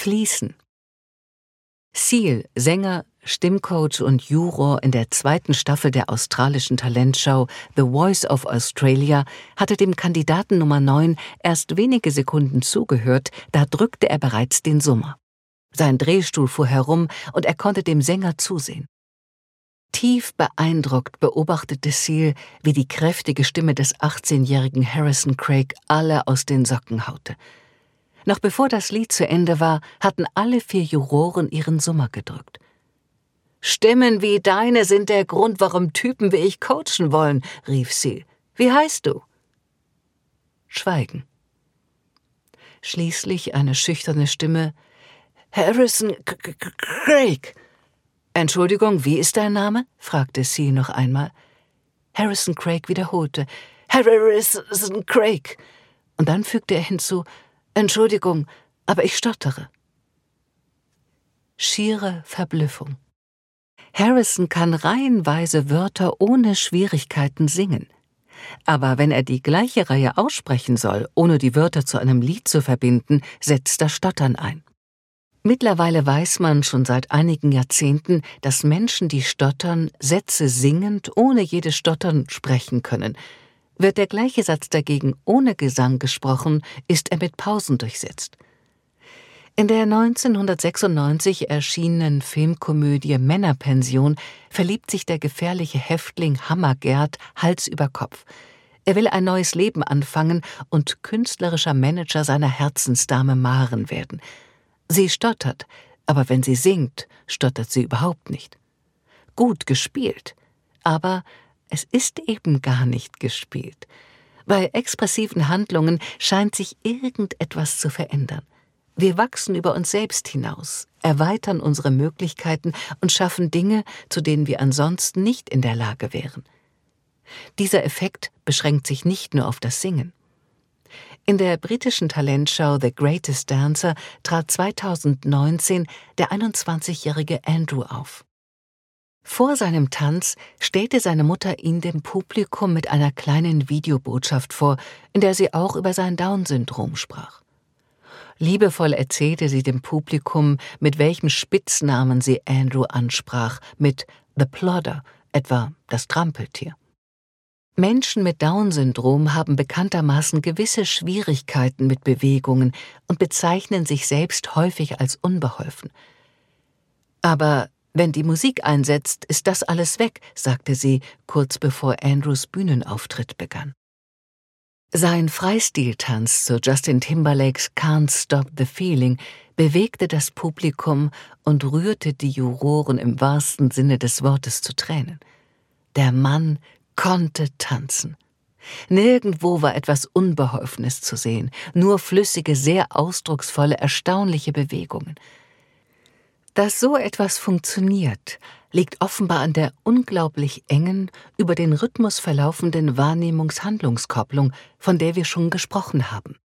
Fließen. Seal, Sänger, Stimmcoach und Juror in der 2. Staffel der australischen Talentshow The Voice of Australia, hatte dem Kandidaten Nummer 9 erst wenige Sekunden zugehört, da drückte er bereits den Summer. Sein Drehstuhl fuhr herum und er konnte dem Sänger zusehen. Tief beeindruckt beobachtete Seal, wie die kräftige Stimme des 18-jährigen Harrison Craig alle aus den Socken haute. Noch bevor das Lied zu Ende war, hatten alle 4 Juroren ihren Summer gedrückt. »Stimmen wie deine sind der Grund, warum Typen wie ich coachen wollen«, rief Seal. »Wie heißt du?« Schweigen. Schließlich eine schüchterne Stimme. »Harrison Craig.« »Entschuldigung, wie ist dein Name?« fragte Seal noch einmal. Harrison Craig wiederholte. »Harrison Craig.« Und dann fügte er hinzu. »Entschuldigung, aber ich stottere.« Schiere Verblüffung. Harrison kann reihenweise Wörter ohne Schwierigkeiten singen. Aber wenn er die gleiche Reihe aussprechen soll, ohne die Wörter zu einem Lied zu verbinden, setzt das Stottern ein. Mittlerweile weiß man schon seit einigen Jahrzehnten, dass Menschen, die stottern, Sätze singend, ohne jedes Stottern sprechen können. Wird der gleiche Satz dagegen ohne Gesang gesprochen, ist er mit Pausen durchsetzt. In der 1996 erschienenen Filmkomödie Männerpension verliebt sich der gefährliche Häftling Hammer Gerd Hals über Kopf. Er will ein neues Leben anfangen und künstlerischer Manager seiner Herzensdame Maren werden. Sie stottert, aber wenn sie singt, stottert sie überhaupt nicht. Gut gespielt, aber es ist eben gar nicht gespielt. Bei expressiven Handlungen scheint sich irgendetwas zu verändern. Wir wachsen über uns selbst hinaus, erweitern unsere Möglichkeiten und schaffen Dinge, zu denen wir ansonsten nicht in der Lage wären. Dieser Effekt beschränkt sich nicht nur auf das Singen. In der britischen Talentshow The Greatest Dancer trat 2019 der 21-jährige Andrew auf. Vor seinem Tanz stellte seine Mutter ihn dem Publikum mit einer kleinen Videobotschaft vor, in der sie auch über sein Down-Syndrom sprach. Liebevoll erzählte sie dem Publikum, mit welchem Spitznamen sie Andrew ansprach, mit The Plodder, etwa das Trampeltier. Menschen mit Down-Syndrom haben bekanntermaßen gewisse Schwierigkeiten mit Bewegungen und bezeichnen sich selbst häufig als unbeholfen. Aber wenn die Musik einsetzt, ist das alles weg, sagte sie, kurz bevor Andrews Bühnenauftritt begann. Sein Freistiltanz zu Justin Timberlakes Can't Stop the Feeling bewegte das Publikum und rührte die Juroren im wahrsten Sinne des Wortes zu Tränen. Der Mann konnte tanzen. Nirgendwo war etwas Unbeholfenes zu sehen, nur flüssige, sehr ausdrucksvolle, erstaunliche Bewegungen. Dass so etwas funktioniert, liegt offenbar an der unglaublich engen, über den Rhythmus verlaufenden Wahrnehmungs-Handlungskopplung, von der wir schon gesprochen haben.